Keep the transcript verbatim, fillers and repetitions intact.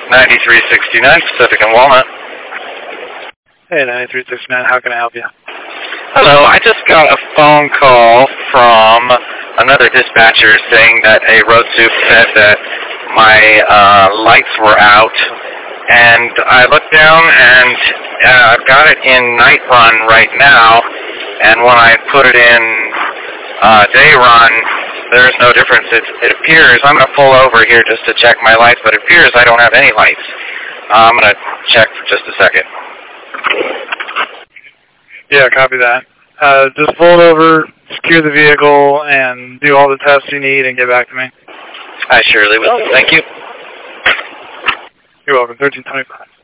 ninety-three sixty-nine Pacific and Walnut. Hey, ninety-three sixty-nine, how can I help you? Hello, I just got a phone call from another dispatcher saying that a road soup said that my uh, lights were out, and I looked down and uh, I've got it in night run right now, and when I put it in uh, day run, there's no difference. It, it appears, I'm going to pull over here just to check my lights, but it appears I don't have any lights. Uh, I'm going to check for just a second. Yeah, copy that. Uh, just pull it over, secure the vehicle, and do all the tests you need and get back to me. I surely will. Thank you. You're welcome. thirteen twenty-five.